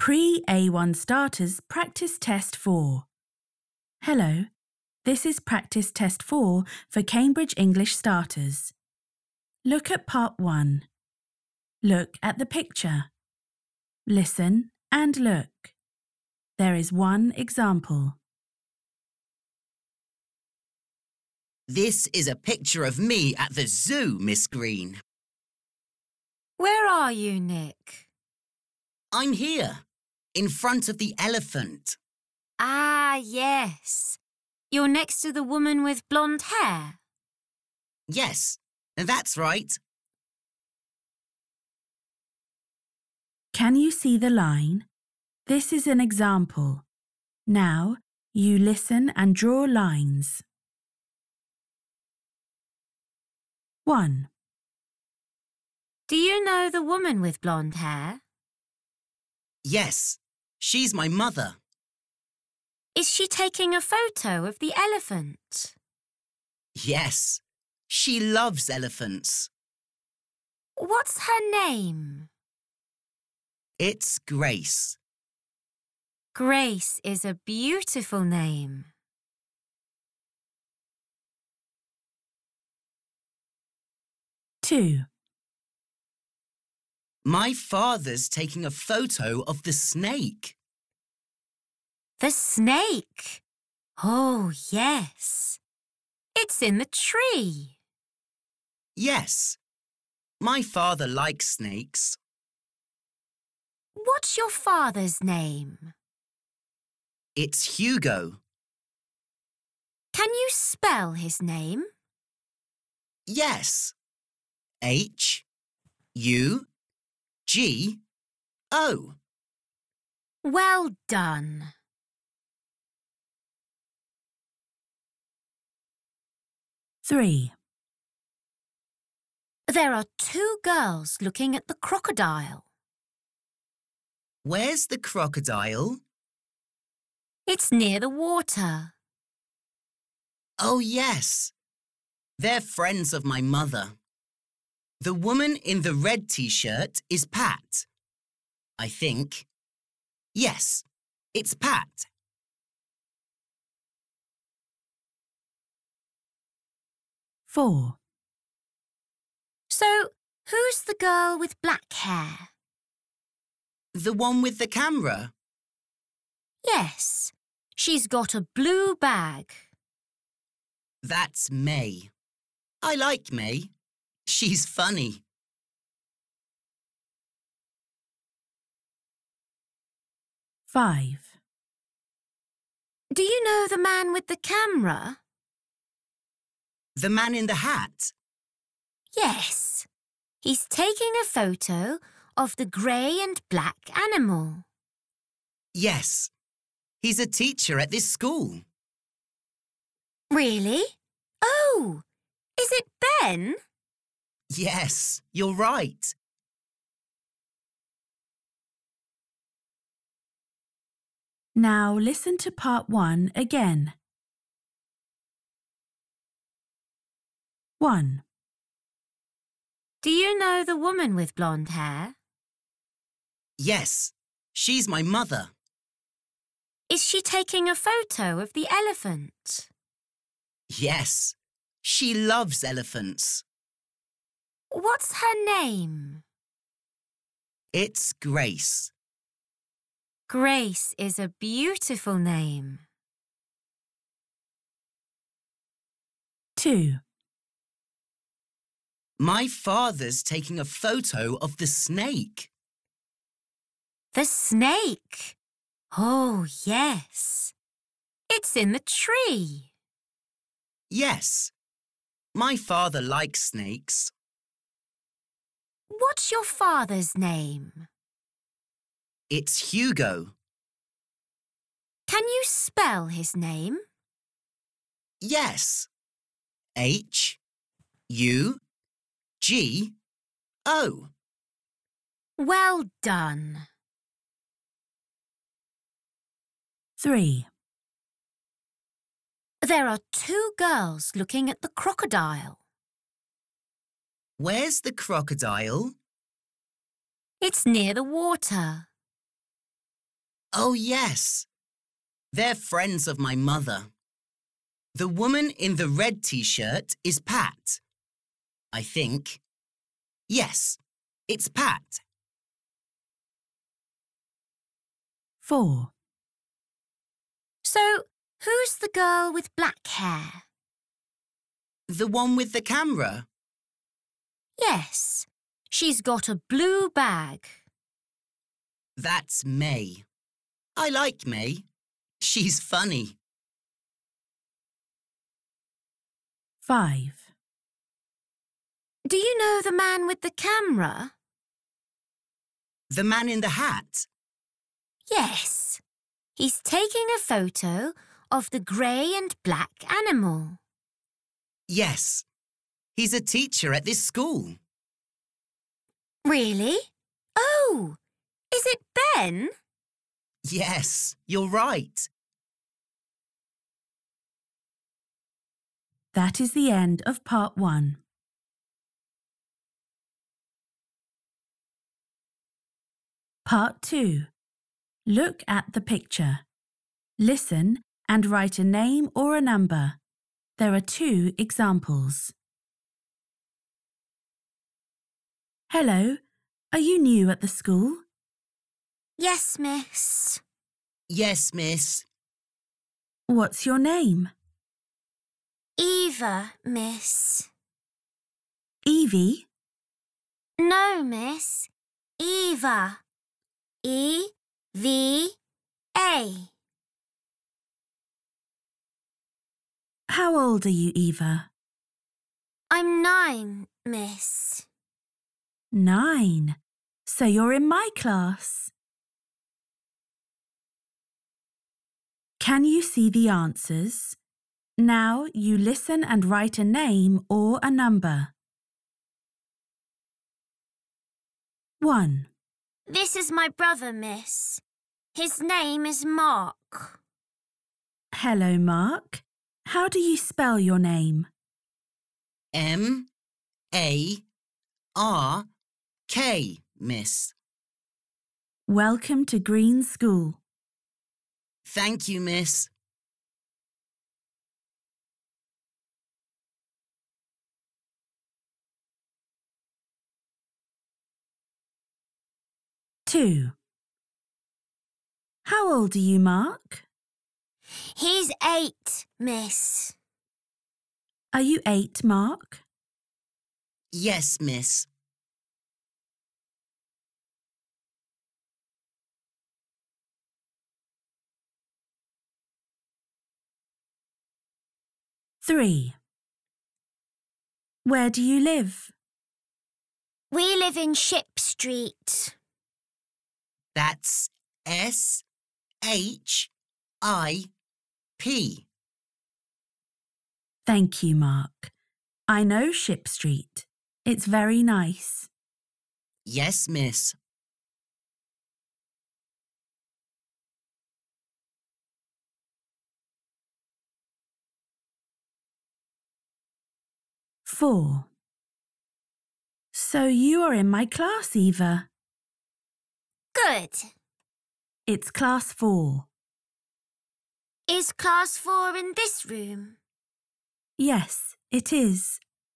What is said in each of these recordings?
Pre-A1 Starters Practice Test 4. Hello, this is Practice Test 4 for Cambridge English Starters. Look at Part 1. Look at the picture. Listen and look. There is one example. This is a picture of me at the zoo, Miss Green. Where are you, Nick? I'm here, in front of the elephant. Ah, yes. You're next to the woman with blonde hair. Yes, that's right. Can you see the line? This is an example. Now, you listen and draw lines. 1. Do you know the woman with blonde hair? Yes, she's my mother. Is she taking a photo of the elephant? Yes, she loves elephants. What's her name? It's Grace. Grace is a beautiful name. 2. My father's taking a photo of the snake. The snake. Oh, yes. It's in the tree. Yes, my father likes snakes. What's your father's name? It's Hugo. Can you spell his name? Yes. H-U-G-O. Well done. 3. There are two girls looking at the crocodile. Where's the crocodile? It's near the water. Oh, yes. They're friends of my mother. The woman in the red t-shirt is Pat. I think. Yes, it's Pat. 4. So, who's the girl with black hair? The one with the camera. Yes, she's got a blue bag. That's May. I like May. She's funny. 5. Do you know the man with the camera? The man in the hat. Yes. He's taking a photo of the grey and black animal. Yes. He's a teacher at this school. Really? Oh, is it Ben? Yes, you're right. Now listen to Part 1 again. 1. Do you know the woman with blonde hair? Yes, she's my mother. Is she taking a photo of the elephant? Yes, she loves elephants. What's her name? It's Grace. Grace is a beautiful name. 2. My father's taking a photo of the snake. The snake. Oh, yes. It's in the tree. Yes, my father likes snakes. What's your father's name? It's Hugo. Can you spell his name? Yes. H-U-G-O. Well done. 3. There are two girls looking at the crocodile. Where's the crocodile? It's near the water. Oh, yes. They're friends of my mother. The woman in the red t-shirt is Pat. I think. Yes, it's Pat. 4. So, who's the girl with black hair? The one with the camera. Yes, she's got a blue bag. That's May. I like May. She's funny. 5. Do you know the man with the camera? The man in the hat. Yes. He's taking a photo of the grey and black animal. Yes. He's a teacher at this school. Really? Oh, is it Ben? Yes, you're right. That is the end of part 1. Part 2. Look at the picture. Listen and write a name or a number. There are 2 examples. Hello, are you new at the school? Yes, miss. Yes, miss. What's your name? Eva, miss. Evie? No, miss. Eva. E-V-A. How old are you, Eva? I'm 9, miss. 9. So you're in my class. Can you see the answers? Now you listen and write a name or a number. 1. This is my brother, miss. His name is Mark. Hello, Mark. How do you spell your name? M-A-R-K, miss. Welcome to Green School. Thank you, miss. 2. How old are you, Mark? He's 8, miss. Are you 8, Mark? Yes, miss. 3. Where do you live? We live in Ship Street. That's S-H-I-P. Thank you, Mark. I know Ship Street. It's very nice. Yes, miss. 4. So you are in my class, Eva. Good. It's class 4. Is class 4 in this room? Yes, it is.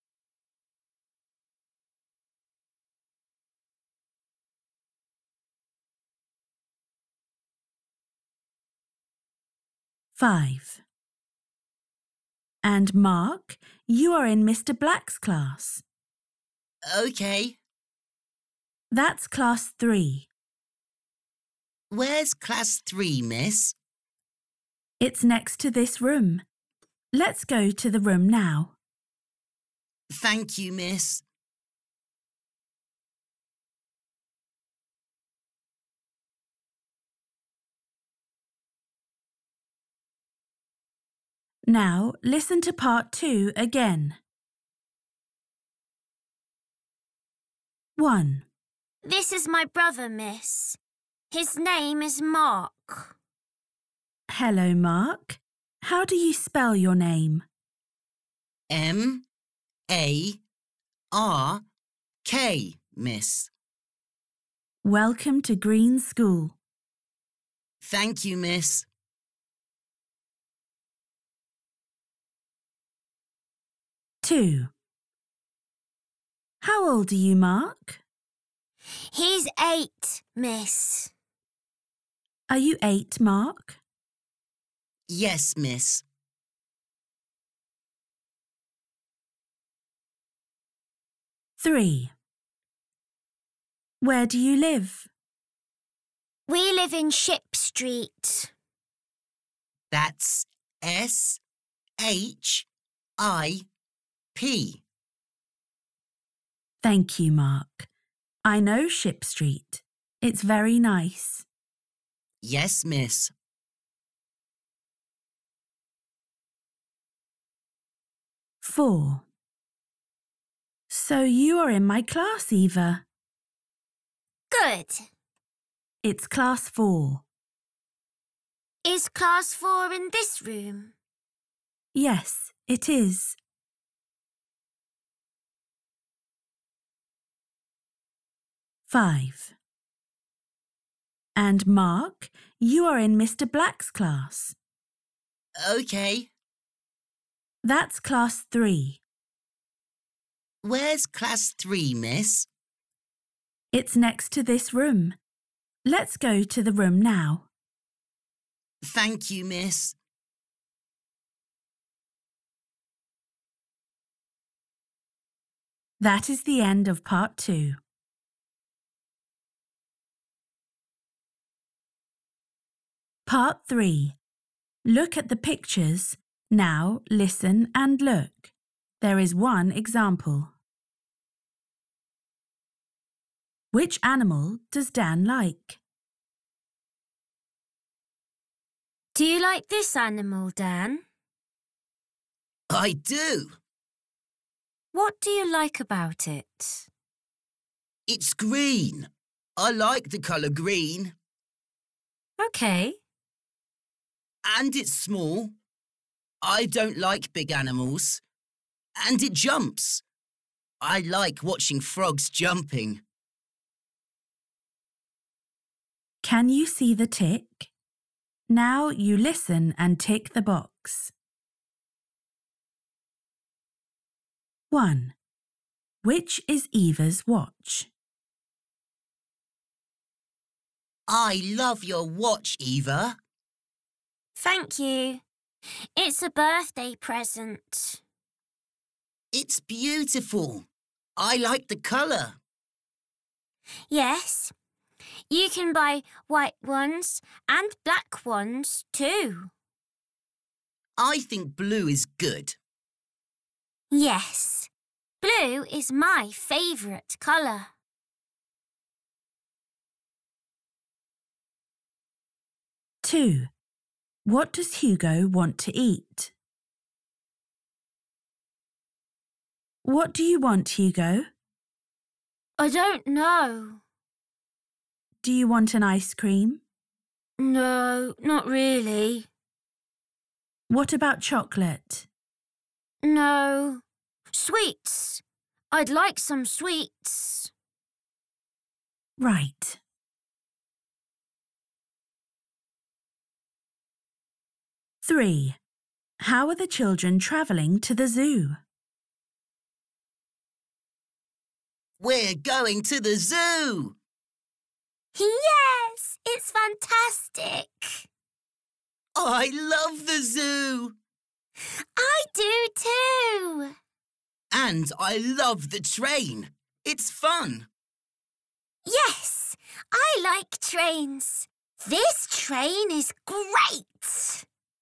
5. And Mark, you are in Mr. Black's class. OK. That's class 3. Where's class 3, miss? It's next to this room. Let's go to the room now. Thank you, miss. Now listen to part 2 again. 1. This is my brother, miss. His name is Mark. Hello, Mark. How do you spell your name? M-A-R-K, miss. Welcome to Green School. Thank you, miss. Two. How old are you, Mark? He's 8, miss. Are you 8, Mark? Yes, miss. Three. Where do you live? We live in Ship Street. That's S-H-I-P. Thank you, Mark. I know Ship Street. It's very nice. Yes, miss. Four. So you are in my class, Eva. Good. It's class 4. Is class 4 in this room? Yes, it is. 5. And Mark, you are in Mr. Black's class. OK. That's class 3. Where's class 3, miss? It's next to this room. Let's go to the room now. Thank you, miss. That is the end of part 2. Part 3. Look at the pictures. Now listen and look. There is one example. Which animal does Dan like? Do you like this animal, Dan? I do. What do you like about it? It's green. I like the colour green. OK. And it's small. I don't like big animals. And it jumps. I like watching frogs jumping. Can you see the tick? Now you listen and tick the box. 1. Which is Eva's watch? I love your watch, Eva. Thank you. It's a birthday present. It's beautiful. I like the colour. Yes. You can buy white ones and black ones too. I think blue is good. Yes. Blue is my favourite colour. 2. What does Hugo want to eat? What do you want, Hugo? I don't know. Do you want an ice cream? No, not really. What about chocolate? No. Sweets. I'd like some sweets. Right. 3. How are the children travelling to the zoo? We're going to the zoo. Yes, it's fantastic. I love the zoo. I do too. And I love the train. It's fun. Yes, I like trains. This train is great.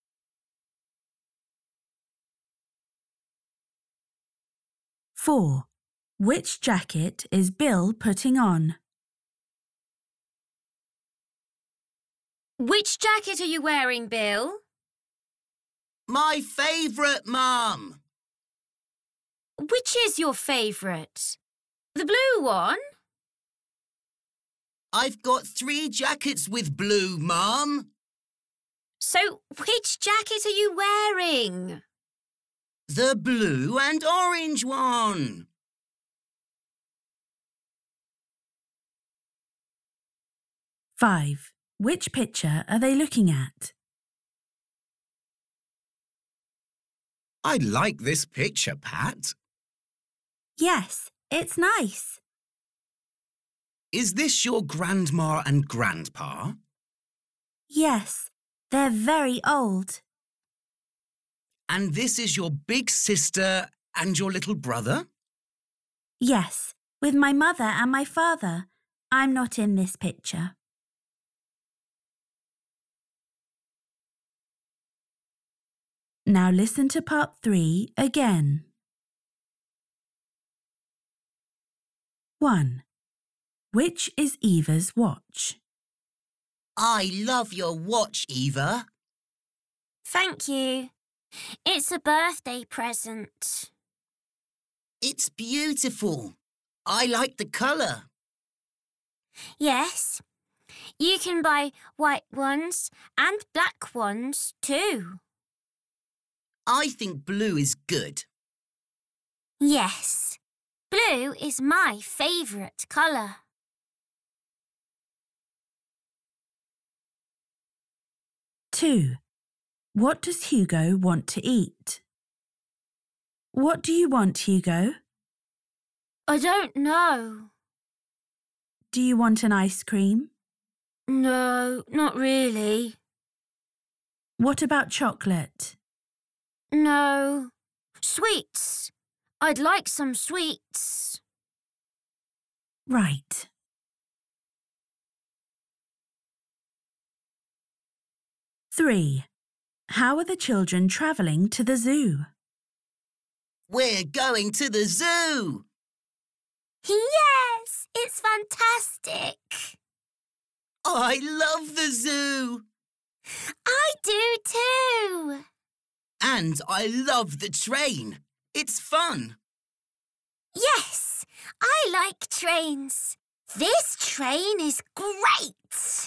4. Which jacket is Bill putting on? Which jacket are you wearing, Bill? My favourite, Mum. Which is your favourite? The blue one? I've got 3 jackets with blue, Mum. So, which jacket are you wearing? The blue and orange one. 5. Which picture are they looking at? I like this picture, Pat. Yes, it's nice. Is this your grandma and grandpa? Yes, they're very old. And this is your big sister and your little brother? Yes, with my mother and my father. I'm not in this picture. Now listen to part 3 again. 1. Which is Eva's watch? I love your watch, Eva. Thank you. It's a birthday present. It's beautiful. I like the colour. Yes, you can buy white ones and black ones too. I think blue is good. Yes, blue is my favourite colour. 2. What does Hugo want to eat? What do you want, Hugo? I don't know. Do you want an ice cream? No, not really. What about chocolate? No. Sweets. I'd like some sweets. Right. Three. How are the children travelling to the zoo? We're going to the zoo. Yes, it's fantastic. I love the zoo. I do too. And I love the train. It's fun. Yes, I like trains. This train is great.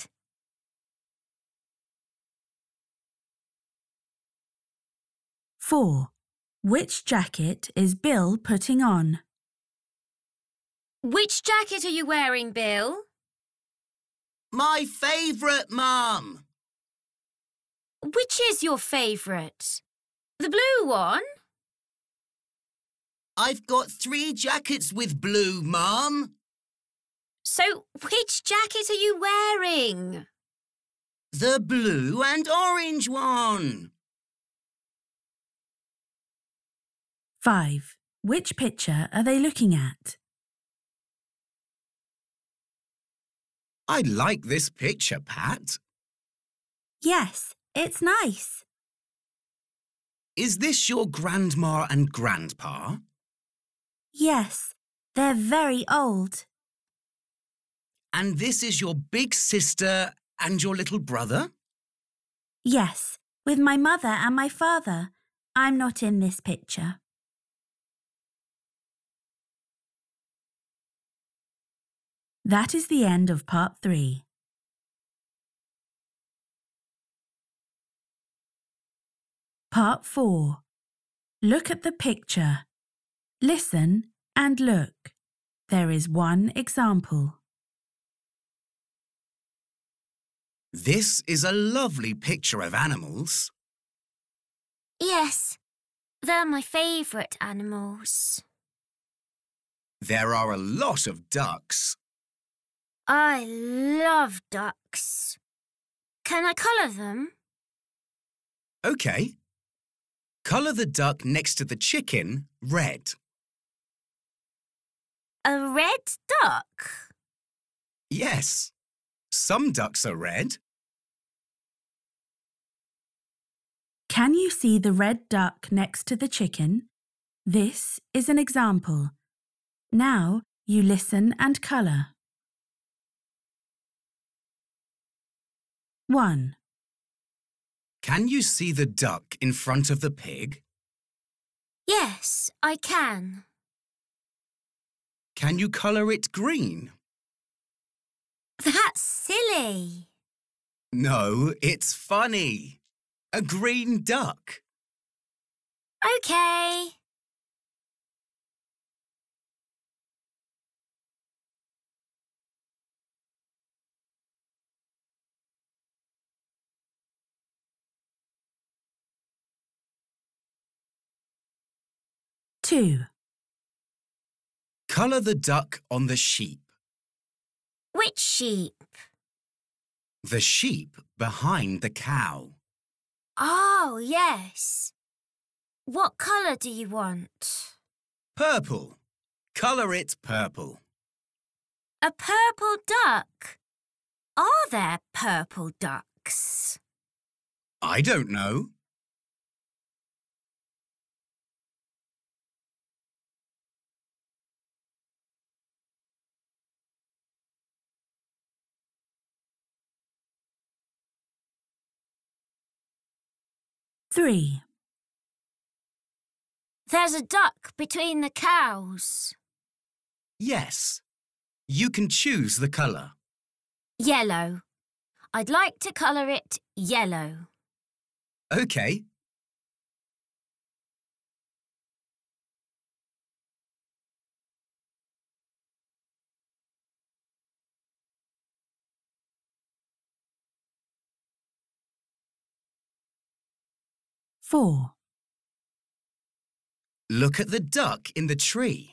4. Which jacket is Bill putting on? Which jacket are you wearing, Bill? My favourite, Mum. Which is your favourite? The blue one? I've got 3 jackets with blue, Mum. So, which jacket are you wearing? The blue and orange one. 5. Which picture are they looking at? I like this picture, Pat. Yes, it's nice. Is this your grandma and grandpa? Yes, they're very old. And this is your big sister and your little brother? Yes, with my mother and my father. I'm not in this picture. That is the end of part 3. Part 4. Look at the picture. Listen and look. There is one example. This is a lovely picture of animals. Yes, they're my favourite animals. There are a lot of ducks. I love ducks. Can I colour them? OK. Colour the duck next to the chicken red. A red duck? Yes. Some ducks are red. Can you see the red duck next to the chicken? This is an example. Now you listen and colour. 1. Can you see the duck in front of the pig? Yes, I can. Can you colour it green? That's silly. No, it's funny. A green duck. OK. 2. Colour the duck on the sheep. Which sheep? The sheep behind the cow. Oh, yes. What colour do you want? Purple. Colour it purple. A purple duck. Are there purple ducks? I don't know. Three. There's a duck between the cows. Yes. You can choose the colour. Yellow. I'd like to colour it yellow. OK. Four. Look at the duck in the tree.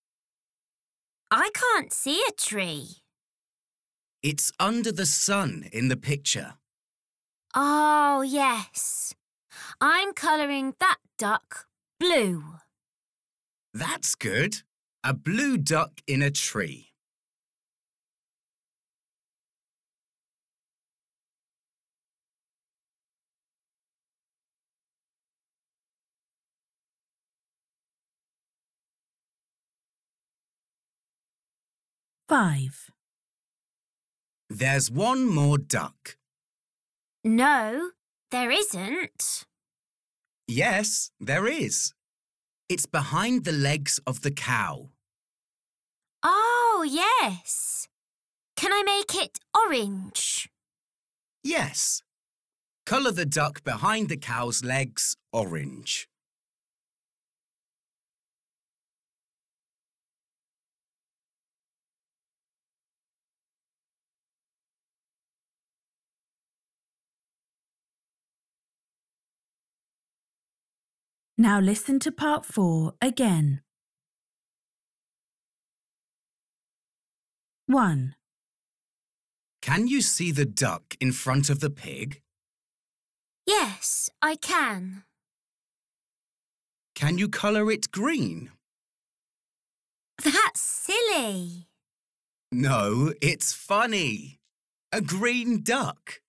I can't see a tree. It's under the sun in the picture. Oh, yes. I'm colouring that duck blue. That's good. A blue duck in a tree. Five. There's one more duck. No, there isn't. Yes, there is. It's behind the legs of the cow. Oh, yes. Can I make it orange? Yes. Colour the duck behind the cow's legs orange. Now listen to part 4 again. 1. Can you see the duck in front of the pig? Yes, I can. Can you colour it green? That's silly. No, it's funny. A green duck.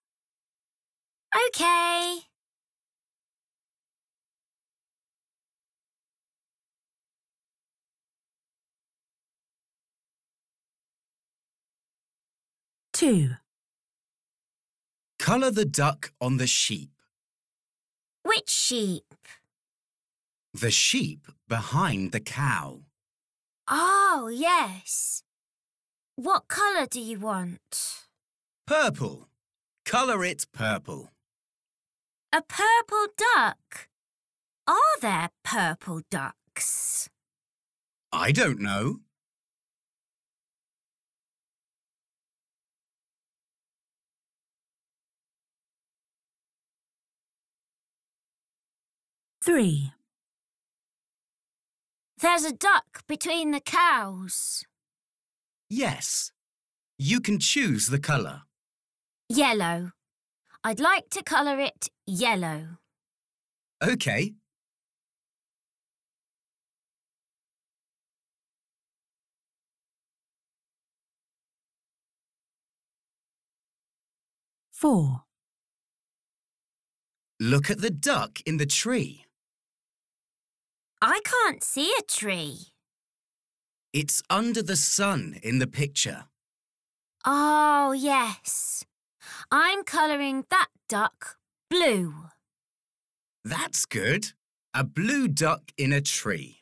OK. 2. Colour the duck on the sheep. Which sheep? The sheep behind the cow. Oh, yes. What colour do you want? Purple. Colour it purple. A purple duck. Are there purple ducks? I don't know. Three. There's a duck between the cows. Yes. You can choose the colour. Yellow. I'd like to colour it yellow. OK. Four. Look at the duck in the tree. I can't see a tree. It's under the sun in the picture. Oh, yes. I'm colouring that duck blue. That's good. A blue duck in a tree.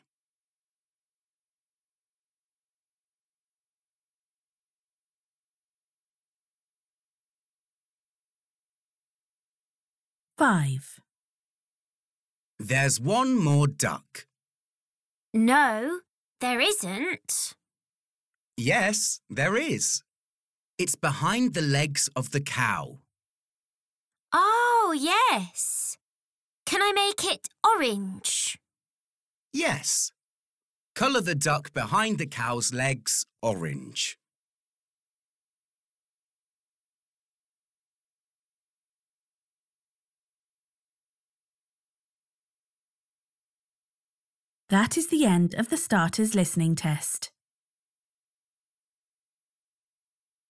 Five. There's one more duck. No, there isn't. Yes, there is. It's behind the legs of the cow. Oh, yes. Can I make it orange? Yes. Colour the duck behind the cow's legs orange. That is the end of the starters listening test.